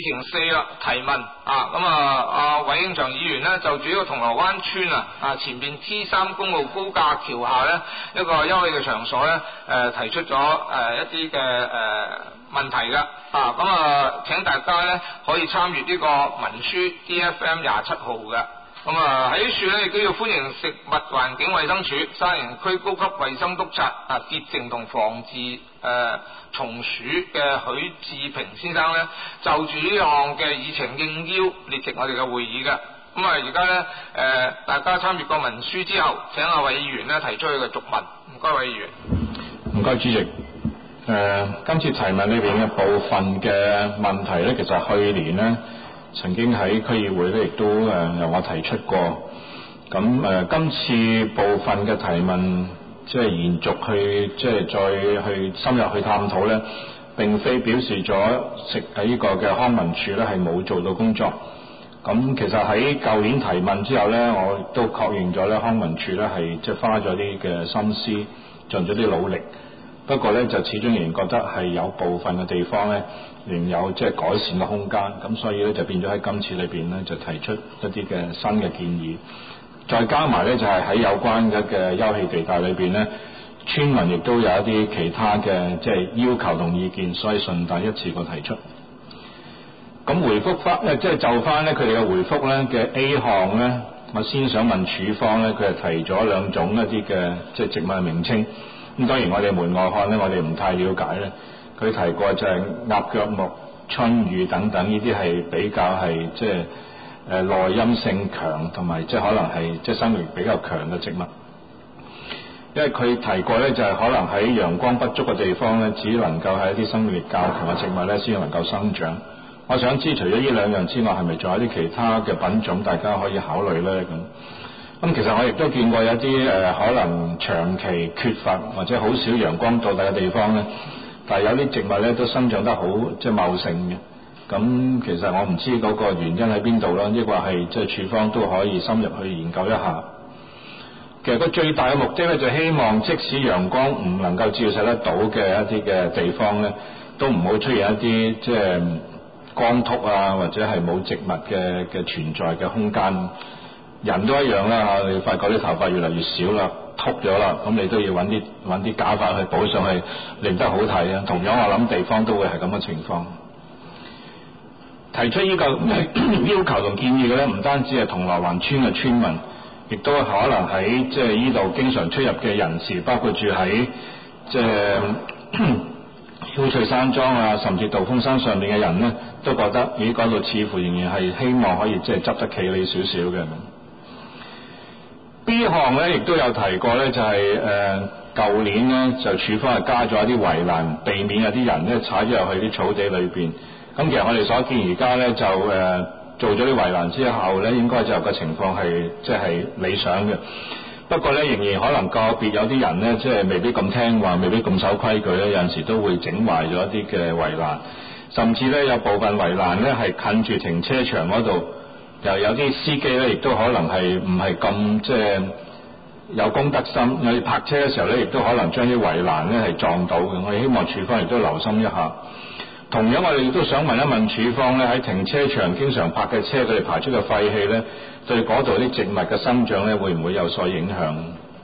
前4啦提問阿韋英祥議員呢，就主要銅鑼灣村前邊 T3 公路高架橋下呢一個休憩嘅場所呢，提出咗一啲嘅問題㗎請大家呢可以參與呢個文書 DFM 27號嘅。喺呢處呢亦都要歡迎食物環境衛生署沙田區高級衛生督察潔淨同防治蟲鼠嘅許志平先生呢，就住呢項嘅議程應邀列席我哋嘅會議嘅。而家呢大家參閱過文書之後，請阿韋議員呢提出佢嘅續問。唔該，韋議員。 唔該，主席。今次提問裏邊嘅部分嘅問題呢，其實去年呢曾經喺區議會咧，亦都由我提出過。咁今次部分嘅提問，即係延續去，即係再去深入去探討咧，並非表示咗喺呢個嘅康文署咧係冇做到工作。咁其實喺舊年提問之後咧，我都確認咗咧，康文署咧係即係花咗啲嘅心思，盡咗啲努力。不過咧，就始終仍然覺得係有部分嘅地方咧，仍有即係改善嘅空間。咁所以咧，就變咗喺今次裏邊咧，就提出一啲嘅新嘅建議。再加埋咧，就係喺有關嘅休憩地帶裏邊咧，村民亦都有一啲其他嘅即係要求同意見，所以順帶一次過提出。咁回覆翻即係就翻咧佢哋嘅回覆咧嘅 A 項咧，我先想問署方咧，佢係提咗2種一啲嘅即係植物嘅名稱。咁當然我哋門外漢咧，我哋唔太了解咧。佢提過就係鴨腳木、春雨等等，呢啲係比較係即係內陰性強，同埋即係可能係即係生命力比較強嘅植物。因為佢提過咧，就係可能喺陽光不足嘅地方咧，只能夠係一啲生命力較強嘅植物咧，先能夠生長。我想知除咗呢2樣之外，係咪仲有啲其他嘅品種大家可以考慮咧？咁其實我亦都見過有啲可能長期缺乏或者好少陽光到達嘅地方咧，但係有啲植物咧都生長得好即係茂盛嘅。咁其實我唔知嗰個原因喺邊度啦，抑或係即係署方都可以深入去研究一下。其實個最大嘅目的咧，就希望即使陽光唔能夠照射得到嘅一啲嘅地方咧，都唔好出現一啲即係光禿或者係冇植物嘅存在嘅空間。人都一樣啦你發覺啲頭髮越嚟越少啦，禿咗啦，咁你都要揾啲假髮去補上去，令得好睇啊。同樣我諗地方都會係咁嘅情況。提出呢個要求同建議嘅咧，唔單止係銅鑼灣村嘅村民，亦都可能喺即係呢度經常出入嘅人士，包括住喺即係翡翠山莊甚至道風山上面嘅人咧，都覺得嗰度似乎仍然係希望可以即係執得企理少少嘅。B 項咧亦都有提過咧，就係舊年咧就署方係加咗一啲圍欄，避免有啲人咧踩咗入去啲草地裏邊。咁其實我哋所見而家咧就做咗啲圍欄之後咧，應該就個情況係即係理想嘅。不過咧仍然可能個別有啲人咧即係未必咁聽話，未必咁守規矩咧，有陣時都會整壞咗一啲嘅圍欄，甚至咧有部分圍欄咧係近住停車場嗰度。又有啲司機咧，亦都可能係唔係咁即係有公德心，有啲泊車嘅時候咧，亦都可能將啲圍欄咧係撞到嘅。我哋希望署方亦都留心一下。同樣我哋亦都想問一問署方咧，喺停車場經常泊嘅車，佢哋排出嘅廢氣咧，對嗰度啲植物嘅生長咧，會唔會有所影響？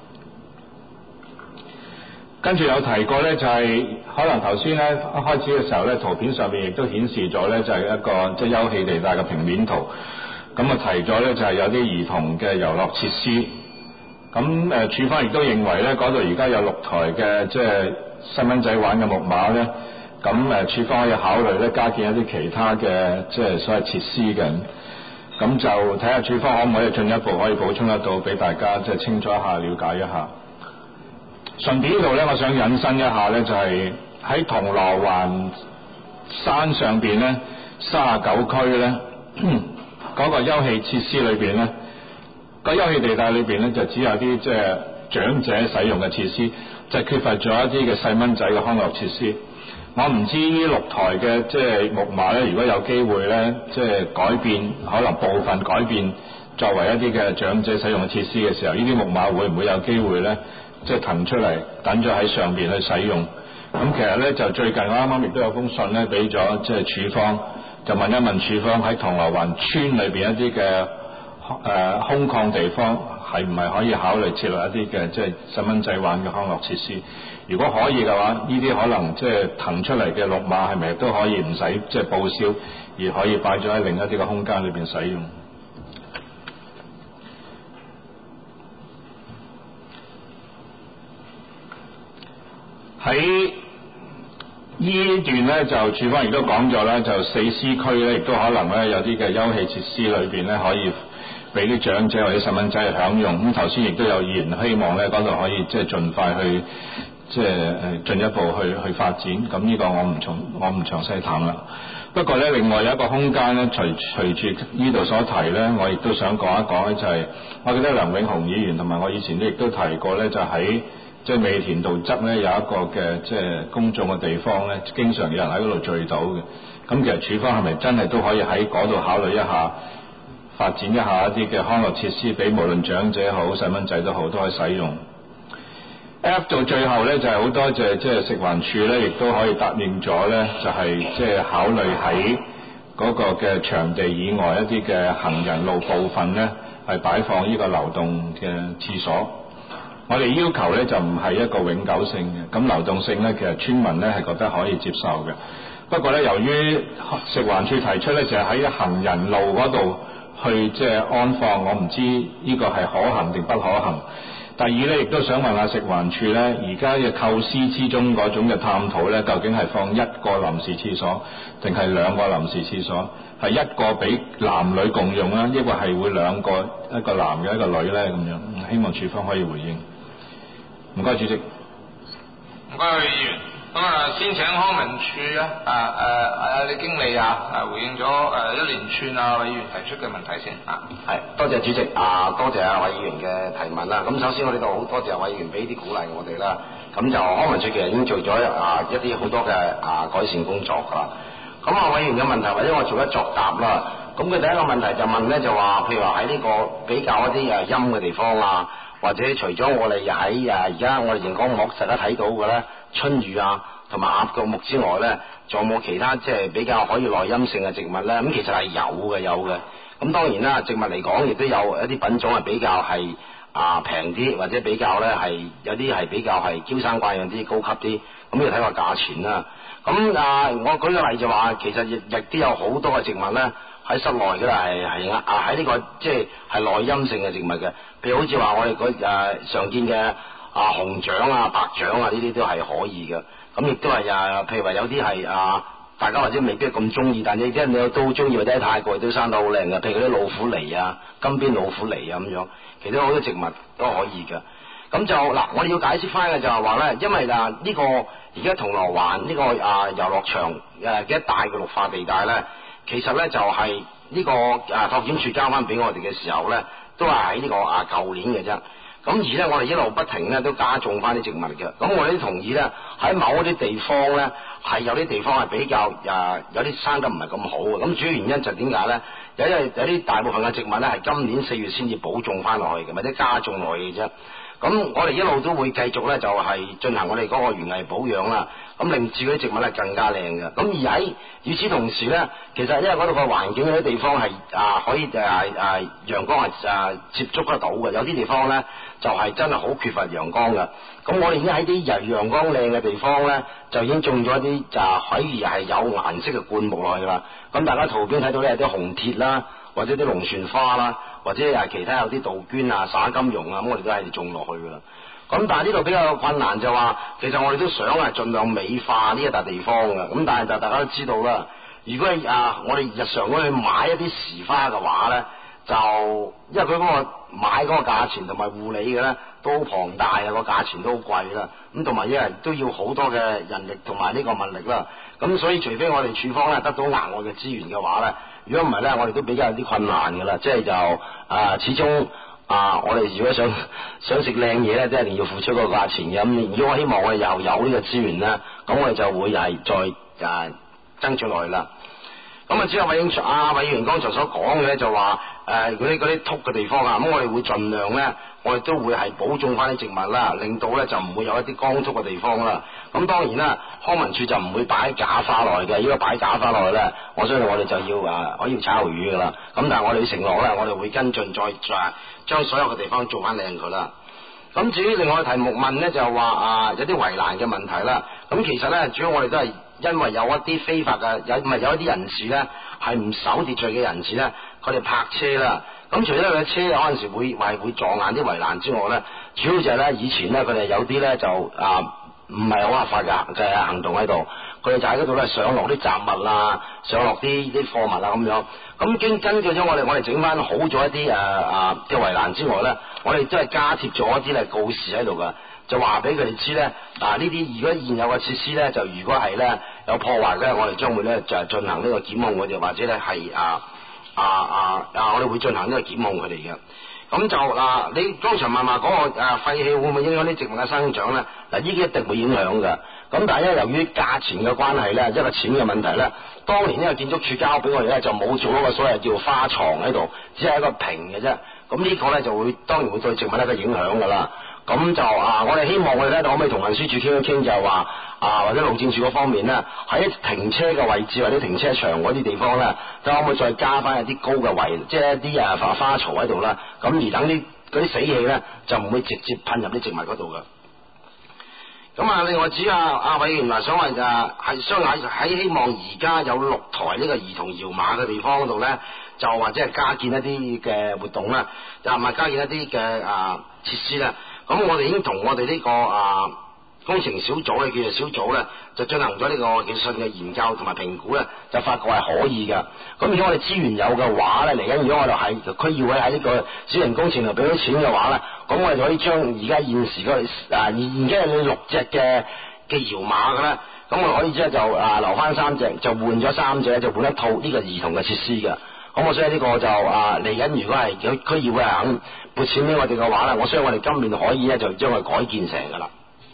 跟住有提過咧，就係可能頭先咧一開始嘅時候咧，圖片上面亦都顯示咗咧，就係一個即係休憩地帶嘅平面圖。咁提咗咧就係有啲兒童嘅遊樂設施。咁署方亦都認為咧，嗰度而家有6台嘅即係細蚊仔玩嘅木馬咧，咁署方可以考慮咧加建一啲其他嘅即係所謂設施嘅。咁就睇下署方可唔可以進一步可以補充得到，俾大家即係清楚一下、了解一下。順便呢度咧，我想引申一下咧，就係喺銅鑼灣山上邊咧39區咧。嗰個休憩設施裏邊咧，個休憩地帶裏邊咧就只有啲即係長者使用嘅設施，就缺乏咗一啲嘅細蚊仔嘅康樂設施。我唔知呢6台嘅即係木馬咧，如果有機會咧，即係改變，可能部分改變作為一啲嘅長者使用嘅設施嘅時候，呢啲木馬會唔會有機會咧，即係騰出嚟等咗喺上邊去使用？咁其實咧就最近我啱啱亦都有封信咧俾咗即係署方。 就問一問署方喺銅鑼灣村裏邊一啲嘅空曠地方係唔係可以考慮設立一啲嘅即係細蚊仔玩嘅康樂設施？如果可以嘅話，呢啲可能即係騰出嚟嘅綠碼係咪都可以唔使即係報銷，而可以擺咗喺另一啲嘅空間裏邊使用？喺呢段呢，就署方亦都講咗啦，就4C區呢，亦都可能呢有啲嘅休憩設施裏邊呢，可以俾啲長者或者細蚊仔去享用。咁頭先亦都有議員希望呢嗰度可以即係盡快去即係進一步去發展。咁呢個我唔詳細談啦。不過呢，另外有一個空間呢，隨住呢度所提呢，我亦都想講一講呢，就係我記得梁永雄議員同埋我以前亦都提過呢，就喺即係美田道側呢，有一個嘅即係公眾嘅地方呢，經常有人喺嗰度聚到嘅。咁其實署方係咪真係都可以喺嗰度考慮一下發展一下一啲嘅康樂設施，俾無論長者好細蚊仔都好都可以使用。F 到最後呢，就係好多謝即係食環署呢，亦都可以答應咗呢，就係即係考慮喺嗰個嘅場地以外一啲嘅行人路部分呢，係擺放呢個流動嘅廁所。我哋要求呢，就唔係一個永久性嘅，咁流動性呢，其實村民呢係覺得可以接受嘅。不過呢，由於食環署提出呢，就係喺行人路嗰度去即係安放，我唔知呢個係可行定不可行。第二呢，亦都想問下食環署呢，而家嘅構思之中嗰種嘅探討呢，究竟係放一個臨時廁所，定係兩個臨時廁所？係一個俾男女共用啊，抑或係會兩個，一個男嘅一個女呢？咁樣？希望署方可以回應。唔該，主席。 唔該，議員。咁先請康文署李經理回應咗一連串委員提出嘅問題先。 係，多謝主席多謝委員嘅提問啦。咁首先我哋都好多謝委員俾啲鼓勵我哋啦。咁就康文署其實已經做咗一啲好多嘅改善工作㗎啦。咁委員嘅問題或者我做一作答啦。咁佢第一個問題就問咧，就話譬如話喺呢個比較一啲陰嘅地方啊，或者除咗我哋喺而家我哋熒光幕大家睇到嘅咧春雨同埋鴨腳木之外咧，仲有冇其他即係比較可以耐陰性嘅植物咧？咁其實係有嘅。咁當然啦，植物嚟講亦都有一啲品種係比較係平啲，或者比較咧係有啲係比較係嬌生慣養啲、高級啲。咁要睇個價錢啦。咁我舉個例就話，其實亦都有好多嘅植物咧喺室內嘅啦，係喺呢個即係耐陰性嘅植物嘅。譬如好似話我哋常見嘅紅掌白掌呢啲都係可以嘅。咁亦都係譬如話有啲係大家或者未必咁中意，但係啲人都中意，或者喺泰國都生得好靚嘅，譬如嗰啲老虎梨金邊老虎梨咁樣，其實好多植物都可以嘅。咁就我哋要解釋翻嘅就係話咧，因為呢個而家銅鑼灣呢個遊樂場嘅一大嘅綠化地帶咧，其實咧就係呢個拓展署交翻俾我哋嘅時候咧，都係喺呢個舊年嘅啫。咁而咧，我哋一路不停咧都加種翻啲植物嘅。咁我哋都同意咧，喺某一啲地方咧，係有啲地方係比較有啲生得唔係咁好嘅。咁主要原因就點解咧？有啲大部分嘅植物咧係今年4月先至補種翻落去嘅，或者加種落去嘅啫。咁我哋一路都會繼續咧，就係進行我哋嗰個園藝保養啦。咁令至嗰啲植物咧更加靚嘅。咁而喺與此同時咧，其實因為嗰度個環境嗰啲地方係可以陽光係接觸得到嘅，有啲地方咧就係真係好缺乏陽光嘅。咁我哋已經喺啲陽光靚嘅地方咧，就已經種咗一啲可以係有顏色嘅灌木落去啦。咁大家圖片睇到咧有啲紅鐵啦，或者啲龍船花啦，或者其他有啲杜鵑灑金榕咁我哋都係種落去噶啦。咁但係呢度比較困難就話，其實我哋都想盡量美化呢一笪地方嘅。咁但係就大家都知道啦，如果我哋日常去買一啲時花嘅話咧，就因為佢嗰個買嗰個價錢同埋護理嘅咧都好龐大個價錢都好貴啦。咁同埋因為都要好多嘅人力同埋呢個物力啦。咁所以除非我哋署方咧得到額外嘅資源嘅話咧，如果唔係咧，我哋都比較有啲困難噶啦。即係始終我哋如果想食靚嘢咧，即係一定要付出個價錢嘅。咁如果我希望我哋又有呢個資源咧，咁我哋就會係再爭取落去啦。 咁啊，只有委員剛才所講嘅就話嗰啲禿嘅地方啊，咁我哋會盡量咧，我哋都會係保種翻啲植物啦，令到咧就唔會有一啲光禿嘅地方啦。咁當然啦，康文署就唔會擺假花落去嘅，如果擺假花落去咧，我相信我哋就要要炒魷魚噶啦。咁但係我哋承諾咧，我哋會跟進再將所有嘅地方做翻靚佢啦。咁至於另外嘅題目問咧，就話有啲圍欄嘅問題啦。咁其實咧，主要我哋都係因為有一啲非法嘅有一啲人士咧係唔守秩序嘅人士咧，佢哋泊車啦。咁除咗佢嘅車有陣時會撞爛啲圍欄之外咧，主要就係咧以前咧佢哋有啲咧就唔係好合法嘅，就係行動喺度，佢哋就喺嗰度咧上落啲雜物啦，上落啲貨物啦咁樣。咁根據咗我哋整翻好咗一啲嘅圍欄之外咧，我哋都係加貼咗一啲咧告示喺度噶，就話俾佢哋知咧，呢啲如果現有嘅設施咧，就如果係咧有破壞咧，我哋將會咧就進行呢個檢控佢哋，或者咧係我哋會進行呢個檢控佢哋嘅。咁就你剛才問話嗰個廢氣會唔會影響啲植物嘅生長咧？呢啲一定會影響嘅。咁但係因為由於價錢嘅關係咧，一個錢嘅問題咧，當年呢個建築署交俾我哋咧就冇做嗰個所謂叫花床喺度，只係一個屏嘅啫。咁呢個咧就會當然會對植物一個影響噶啦。咁就我哋希望我哋咧可唔可以同運輸署傾一傾，就係話或者路政署嗰方面咧，喺停車嘅位置或者停車場嗰啲地方咧，就可唔可以再加翻一啲高嘅圍，即係一啲花槽喺度啦。咁而等嗰啲死氣咧就唔會直接噴入啲植物嗰度噶。咁另外至於委員話想話係商界喺希望而家有6台呢個兒童搖馬嘅地方嗰度咧，就或者係加建一啲嘅活動啦，又唔係加建一啲嘅設施啦。咁我哋已經同我哋呢個工程小組嘅技術小組咧，就進行咗呢個技術嘅研究同埋評估咧，就發覺係可以嘅。咁如果我哋資源有嘅話咧，嚟緊如果我哋喺區議會喺呢個小型工程度俾咗錢嘅話咧，咁我哋就可以將而家現時而家有6隻嘅搖馬嘅咧，咁我哋可以即係就留翻3隻，就換咗3隻，就換一套呢個兒童嘅設施嘅。咁我相信呢個就嚟緊，如果係區議會係肯撥錢俾我哋嘅話咧，我相信我哋今年可以咧就將佢改建成噶啦。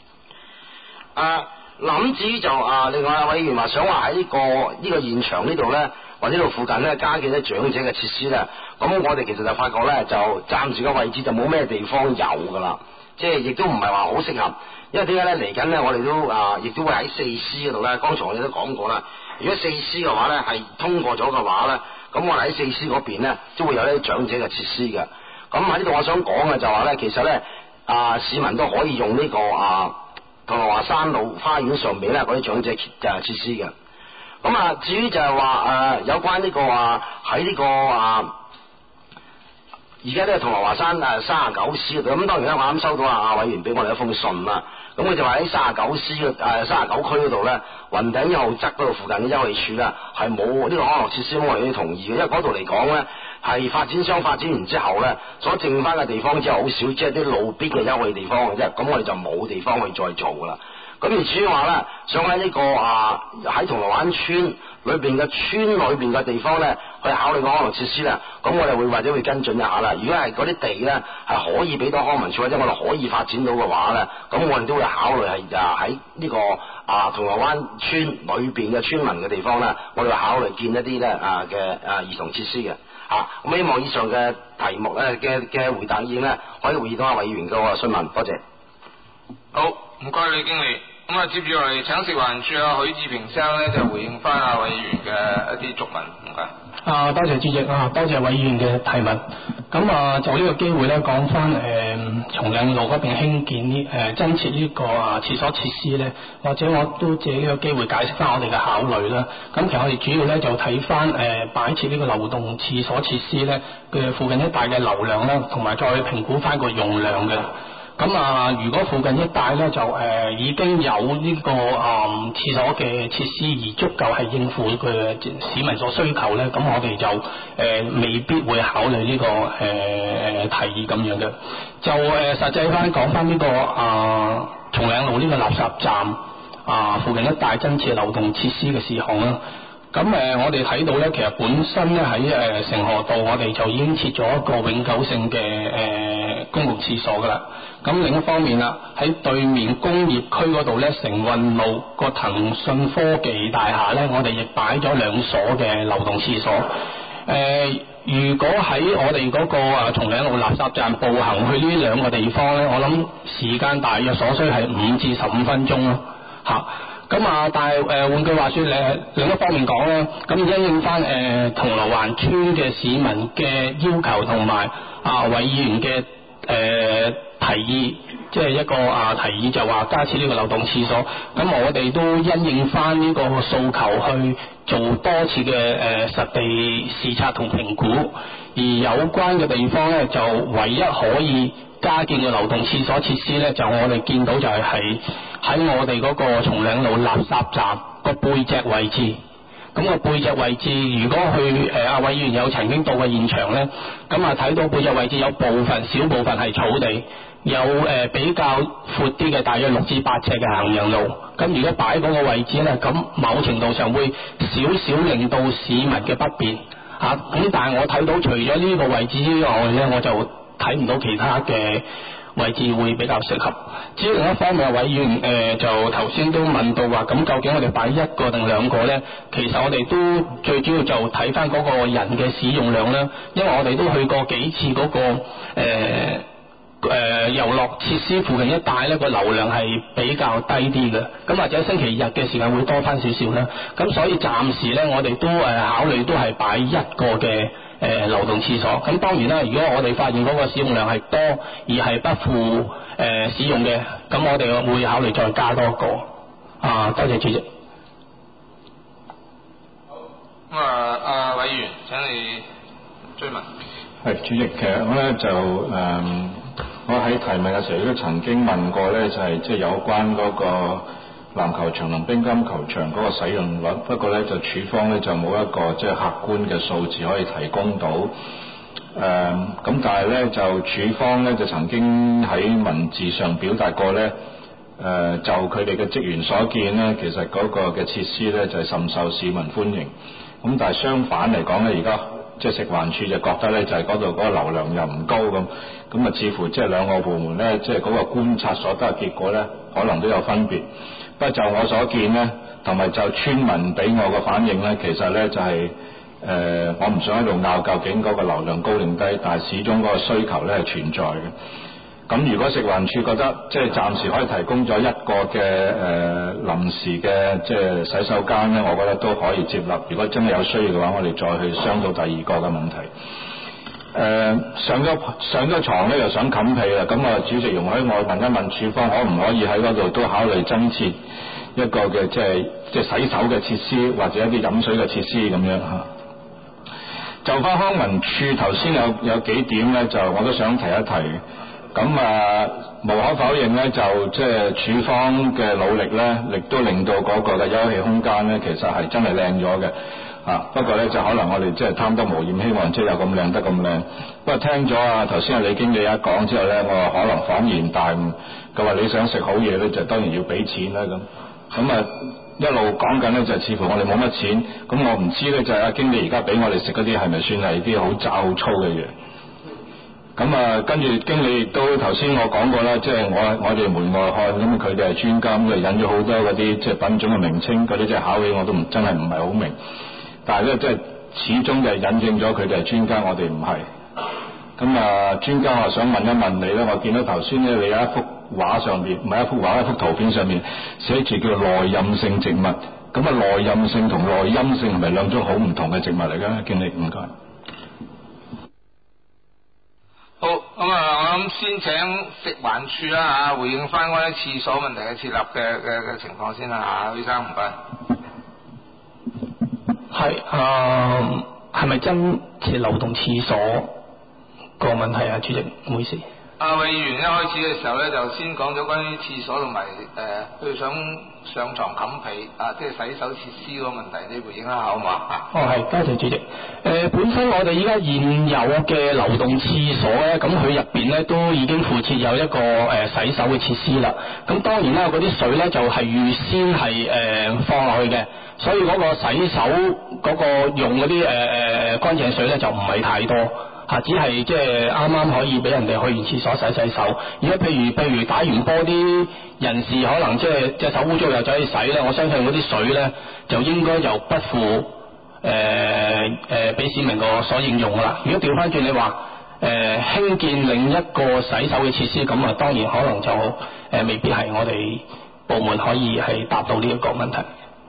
諗至於就另外委員話想話喺呢個現場呢度咧，或者呢度附近咧加建啲長者嘅設施咧，咁我哋其實就發覺咧，就暫時嘅位置就冇咩地方有噶啦，即係亦都唔係話好適合。因為點解咧？嚟緊咧，我哋都亦都會喺4C 嗰度咧。剛才我哋都講過啦，如果4C 嘅話咧係通過咗嘅話咧，咁我哋喺4C 嗰邊咧都會有啲長者嘅設施嘅。咁喺呢度我想講嘅就話咧，其實咧市民都可以用呢個銅鑼灣山路花園上面咧嗰啲長者設施嘅。咁至於就係話有關呢個喺呢個而家呢個銅鑼灣山39C 度，咁當然咧我啱收到委員俾我哋一封信啦。咁佢就話喺39C 39區嗰度咧，雲頂1號側嗰度附近嘅休憩處咧係冇呢個康樂設施，我哋都同意嘅，因為嗰度嚟講咧係發展商發展完之後咧，所剩翻嘅地方只係好少，即係啲路邊嘅休憩地方嘅啫。咁我哋就冇地方去再做噶啦。咁而至於話咧，想喺呢個喺銅鑼灣村裏邊嘅村裏邊嘅地方咧，去考慮個康樂設施咧，咁我哋或者會跟進一下啦。如果係嗰啲地咧係可以俾到康文署或者我哋可以發展到嘅話咧，咁我哋都會考慮係喺呢個銅鑼灣村裏邊嘅村民嘅地方咧，我哋會考慮建一啲咧嘅兒童設施嘅。咁希望以上嘅題目咧嘅回答意見咧，可以回應到委員嘅詢問。多謝。 好，唔該李經理。咁接住落嚟請食環署許志平生咧就回應翻委員嘅一啲質問，唔該。 多謝主席多謝委員嘅提問。咁就呢個機會咧講翻松嶺路嗰邊興建增設呢個廁所設施咧，或者我都借呢個機會解釋翻我哋嘅考慮啦。咁其實我哋主要咧就睇翻擺設呢個流動廁所設施咧嘅附近一帶嘅流量啦，同埋再評估翻個用量嘅。咁如果附近一帶咧就已經有呢個廁所嘅設施而足夠係應付佢市民所需求咧，咁我哋就未必會考慮呢個提議咁樣嘅。就實際翻講翻呢個松嶺路呢個垃圾站附近一帶增設流動設施嘅事項啦。咁我哋睇到咧，其實本身咧喺成河道我哋就已經設咗一個永久性嘅公共廁所噶啦。咁另一方面啦，喺對面工業區嗰度咧，成運路個騰訊科技大廈咧，我哋亦擺咗2所嘅流動廁所。如果喺我哋嗰個松嶺路垃圾站步行去呢2個地方咧，我諗時間大約所需係5至15分鐘咯，嚇。咁但係換句話說，另一方面講咧，咁因應翻銅鑼灣村嘅市民嘅要求同埋韋議員嘅提議，即係一個提議就話加設呢個流動廁所。咁我哋都因應翻呢個訴求去做多次嘅實地視察同評估，而有關嘅地方咧，就唯一可以加建嘅流動廁所設施咧，就我哋見到就係喺我哋嗰個松嶺路垃圾站個背脊位置。咁個背脊位置，如果去韋議員有曾經到過現場咧，咁睇到背脊位置有小部分係草地，有比較闊啲嘅，大約6至8尺嘅行人路。咁如果擺嗰個位置咧，咁某程度上會少少令到市民嘅不便嚇。咁但係我睇到除咗呢個位置之外咧，我就睇唔到其他嘅位置會比較適合。至於另一方面，韋議員就頭先都問到話，咁究竟我哋擺1個定2個咧？其實我哋都最主要就睇翻嗰個人嘅使用量啦，因為我哋都去過幾次嗰個遊樂設施附近一帶咧，個流量係比較低啲嘅，咁或者星期日嘅時間會多翻少少啦。咁所以暫時咧，我哋都考慮都係擺1個嘅流動廁所。咁當然啦，如果我哋發現嗰個使用量係多而係不敷使用嘅，咁我哋會考慮再加多1個。多謝主席。 好，咁韋議員請你追問。 係主席，其實我咧就我喺提問嘅時候都曾經問過咧，就係即係有關嗰個籃球場同乒乓球場嗰個使用率，不過咧就署方咧就冇一個即係客觀嘅數字可以提供到。咁但係咧就署方咧就曾經喺文字上表達過咧，就佢哋嘅職員所見咧，其實嗰個嘅設施咧就係甚受市民歡迎。咁但係相反嚟講咧，而家即係食環署就覺得咧，就係嗰度嗰個流量又唔高咁似乎即係2個部門咧，即係嗰個觀察所得嘅結果咧，可能都有分別。不過就我所見咧，同埋就村民俾我嘅反應咧，其實咧就係我唔想喺度拗究竟嗰個流量高定低，但係始終嗰個需求咧係存在嘅。咁如果食環署覺得即係暫時可以提供咗1個嘅臨時嘅即係洗手間咧，我覺得都可以接納。如果真係有需要嘅話，我哋再去商討第2個嘅問題。上咗床咧又想冚被啦，咁主席容許我問一問署方，可唔可以喺嗰度都考慮增設一個嘅即係洗手嘅設施，或者一啲飲水嘅設施咁樣嚇。就翻康文署頭先有幾點咧，就我都想提一提。咁無可否認咧，就即係署方嘅努力咧，亦都令到嗰個嘅休憩空間咧，其實係真係靚咗嘅。不過咧就可能我哋即係貪得無厭，希望即係有咁靚得咁靚。不過聽咗頭先李經理一講之後咧，我可能恍然大悟。佢話你想食好嘢咧，就當然要俾錢啦咁。一路講緊咧，就似乎我哋冇乜錢。咁我唔知咧，就係阿經理而家俾我哋食嗰啲係咪算係啲好雜好粗嘅嘢？咁跟住經理亦都頭先我講過啦，即係我哋門外漢，咁佢哋係專家，咁引咗好多嗰啲即係品種嘅名稱，嗰啲即係考起我都真係唔係好明。但係咧，即係始終就係引證咗佢哋係專家，我哋唔係。咁專家我想問一問你咧，我見到頭先咧你有一幅畫上邊，唔係一幅畫，一幅圖片上面寫住叫耐陰性植物。咁耐陰性同耐陰性係咪2種好唔同嘅植物嚟㗎？經理唔該。 好，咁我諗先請食環署啦嚇，回應翻嗰啲廁所問題嘅設立嘅情況先啦嚇，許生唔該。 係咪增設流動廁所個問題啊？主席，唔好意思。 韋議員一開始嘅時候咧，就先講咗關於廁所同埋佢想上床冚被即係洗手設施嗰個問題，你回應一下好嘛？ 係，多謝主席。本身我哋依家現有嘅流動廁所咧，咁佢入邊咧都已經附設有一個洗手嘅設施啦。咁當然啦，嗰啲水咧就係預先係放落去嘅，所以嗰個洗手嗰個用嗰啲乾淨水咧就唔係太多。 只係即係啱啱可以俾人哋去完廁所洗手。如果譬如打完波啲人士可能即係隻手污糟又走去洗咧，我相信嗰啲水咧就應該就不負俾市民個所應用啦。如果調翻轉你話興建另一個洗手嘅設施，咁啊當然可能就未必係我哋部門可以係答到呢一個問題。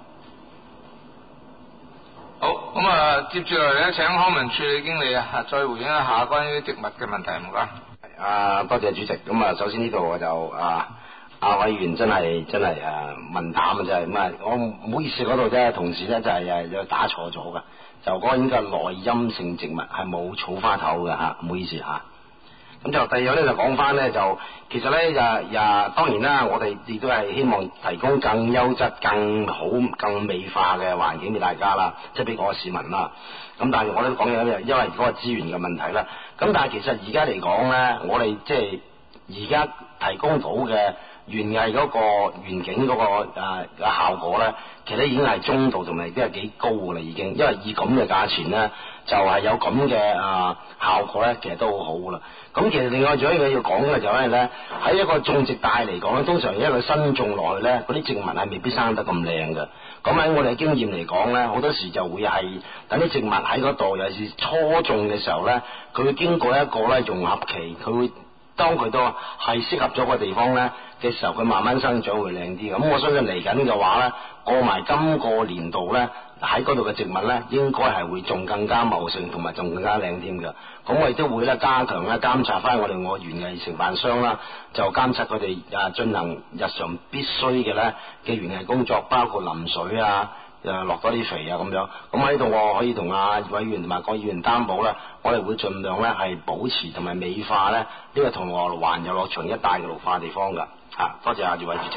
好，咁啊，接住嚟咧，請康文署理經理啊，再回應一下關於植物嘅問題，唔該。 多謝主席。咁啊，首先呢度我就委員真係問膽啊，真係咁啊，我唔好意思嗰度啫，同事咧就係有打錯咗噶，就嗰個應該係內陰性植物，係冇草花頭嘅嚇，唔好意思嚇。咁就第二樣咧就講翻咧，就其實咧當然啦，我哋亦都係希望提供更優質、更好、更美化嘅環境俾大家啦，即係俾嗰個市民啦。咁但係我都講緊，因為嗰個資源嘅問題啦。咁但係其實而家嚟講咧，我哋即係而家提供到嘅園藝嗰個園景嗰個效果咧，其實已經係中度同埋都係幾高㗎啦，已經。因為以咁嘅價錢咧，就係有咁嘅效果咧，其實都好好㗎啦。咁其實另外仲有一樣要講嘅就係咧，喺一個種植帶嚟講咧，通常一個新種落去咧，嗰啲植物係未必生得咁靚嘅。咁喺我哋嘅經驗嚟講咧，好多時就會係等啲植物喺嗰度，尤其是初種嘅時候咧，佢會經過一個咧融合期，佢會當佢都係適合咗個地方咧嘅時候，佢慢慢生長會靚啲。咁我相信嚟緊嘅話咧，過埋今個年度咧，喺嗰度嘅植物咧，應該係會仲更加茂盛，同埋仲更加靚添㗎。咁我亦都會咧加強咧監察翻我哋園藝承辦商啦，就監察佢哋進行日常必須嘅咧嘅園藝工作，包括淋水落多啲肥咁樣。咁喺度我可以同委員同埋各議員擔保啦，我哋會盡量咧係保持同埋美化咧呢個銅鑼灣遊樂場一帶嘅綠化地方㗎。多謝2位主席。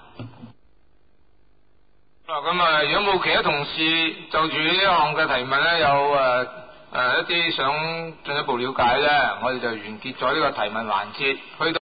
咁如果冇其他同事就住呢項嘅提問咧，有一啲想進一步了解咧，我哋就完結咗呢個提問環節，去到